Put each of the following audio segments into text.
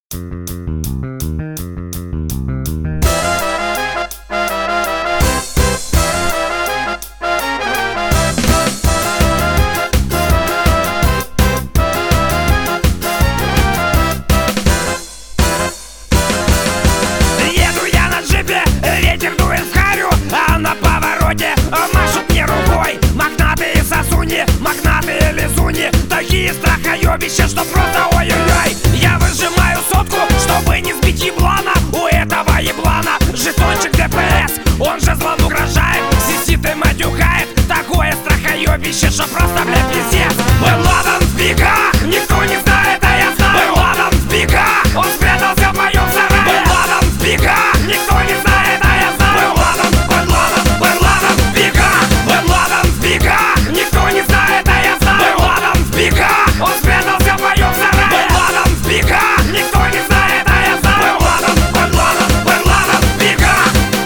Еду я на джипе, ветер дует в харю, а на повороте машут мне рукой магнаты и сосуни, магнаты и лизуни. Такие страхоебища, что просто ой-ой-ой. Я выжимаю сотку, чтобы не сбить еблана. У этого еблана жетончик ДПС, он же злом угрожает, сисит и матюхает. Такое страхоебище, что просто, блядь, пиздец. Бен Ладен в бегах, никто не знает, а я знаю. Бен Ладен в бегах, он спрятался в моем сарае. Бен Ладен в бегах, никто не знает, а я знаю. Бен Ладен в бегах, Бен Ладен в бегах, никто не знает, а я знаю. Бен Ладен в бегах, он спрятался в моем сарае. Бен Ладен в бегах, никто не знает, а я знаю. Бен Ладен в бегах.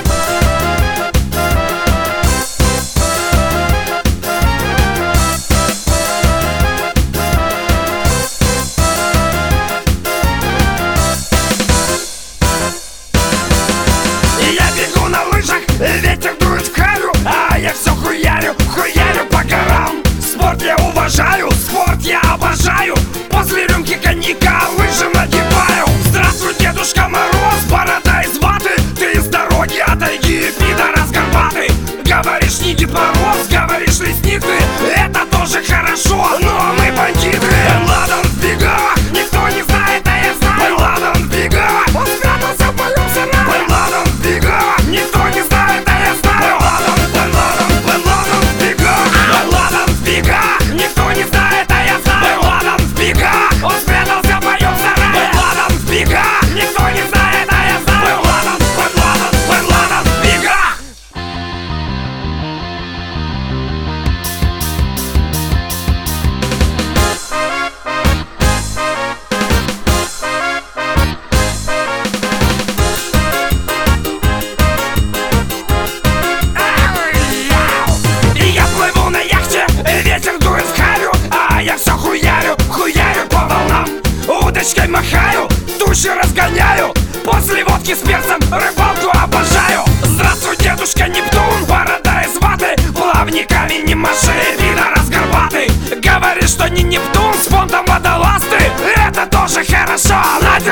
Я бегу на лыжах, ветер дует в харю, а я все хуярю, хуярю по горам. Спорт я уважаю, спорт я обожаю. После рюмки коньяка лыжи надеваю. Здравствуй, Дедушка Мороз, борода из ваты. Ты из дороги отойди, пидорас горбатый. Говоришь, не Дед Мороз, говоришь, лесник ты. Это тоже хорошо, но мы бандиты. Бен Ладен в бегах, никто не знает, а я знаю. Бен Ладен в бегах, он спрятался в моем сарае. Бен Ладен в бегах, никто не знает, а я знаю. Бен Ладен в бегах, Бен Ладен в бегах, никто не знает, а я знаю. Бен Ладен в бегах, он спрятался в моем сарае. Бен Ладен в бегах, никто не знает, а я знаю. Бен Ладен в бегах. И я плыву на яхте, ветер дует в харю, а я все хуярю, хуярю по волнам. Удочкой махаю, тучи разгоняю. После водки с перцем рыбалку обожаю. Здравствуй, Дедушка Нептун, борода из ваты. Плавниками не маши, пидорас горбатый. Говоришь, что не Нептун с фондом водолазты. Это тоже хорошо, на